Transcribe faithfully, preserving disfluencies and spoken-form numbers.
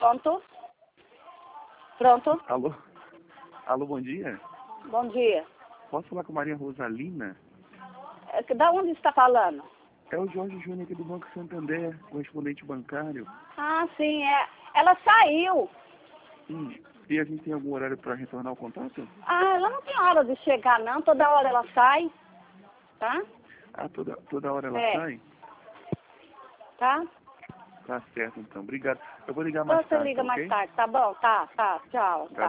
Pronto. Pronto. Alô? Alô, bom dia. Bom dia. Posso falar com Maria Rosalina? É, da onde está falando? É o Jorge Júnior aqui do Banco Santander, correspondente bancário. Ah, sim, é. Ela saiu. Hum, e a gente tem algum horário para retornar o contato? Ah, ela não tem hora de chegar, não. Toda hora ela sai. Tá? Ah, toda, toda hora ela É. sai? Tá? Tá certo, então. Obrigado. Eu vou ligar Então mais você tarde, liga ok? mais tarde, tá bom? Tá, tá. Tchau. Tá. Tá.